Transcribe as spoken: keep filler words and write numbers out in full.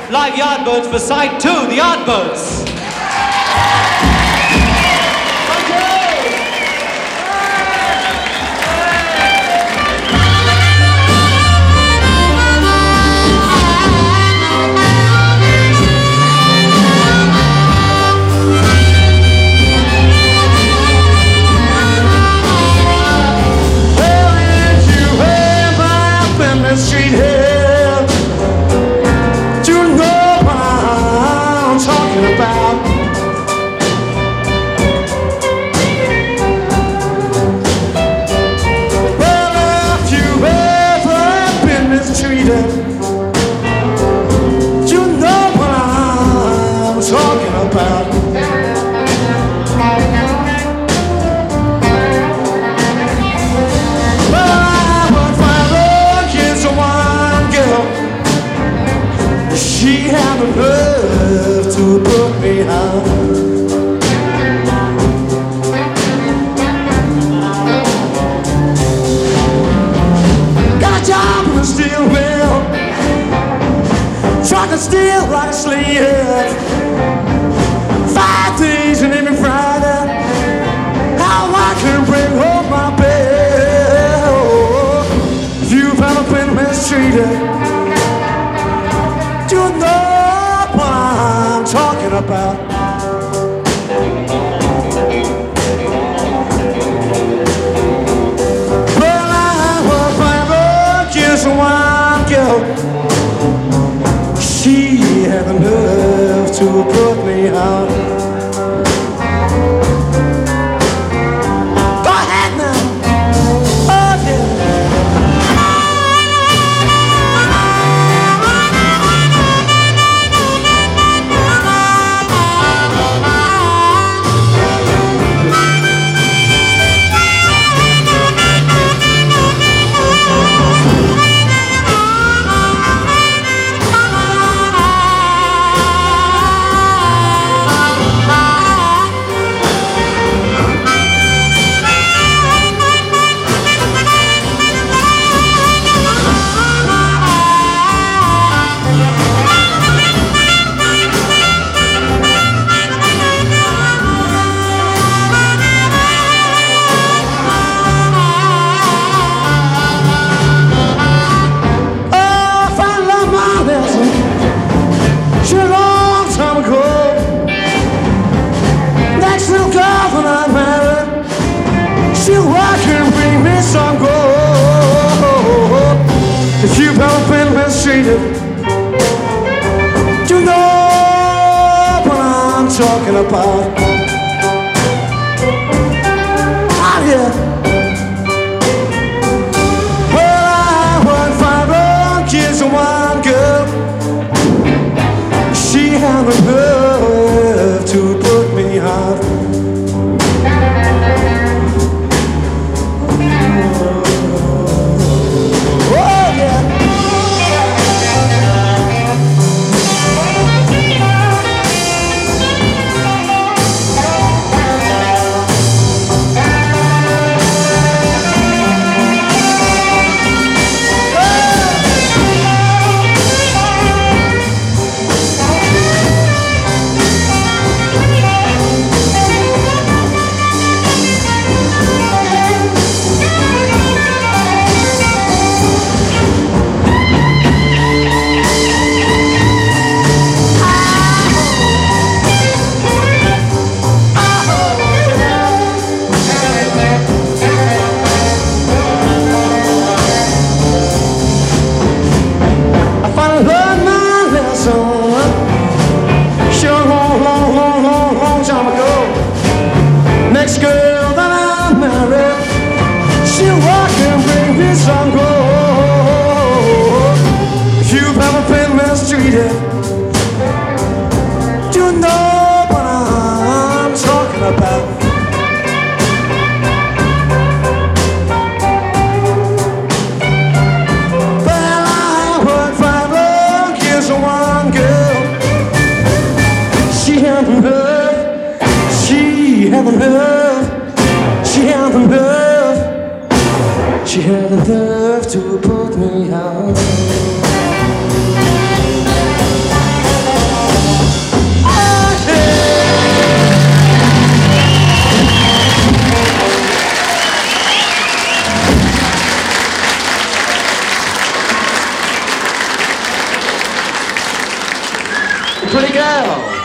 Live Yardbirds for side two, the Yardbirds. Street here, do you know what I'm talking about? Well, if you ever been mistreated, do you know what I'm talking about? She had the nerve to put me out. Got a job in the steel mill, trucking steel like a slave. Five days and every Friday, how I can bring home my bill. If you've ever been mistreated, you know what I'm talking about. Well, I was five years a while ago. She had the nerve to put me out. Go ahead now. Oh, yeah. If you've ever been mistreated, you know what I'm talking about. Out here. Well, I was five old kids and one girl. She had the nerve to put me out. You know what I'm talking about. Well, I worked five long years for one girl. She had the nerve, she had the nerve, she had the nerve, she had the nerve to put me out. pretty girl.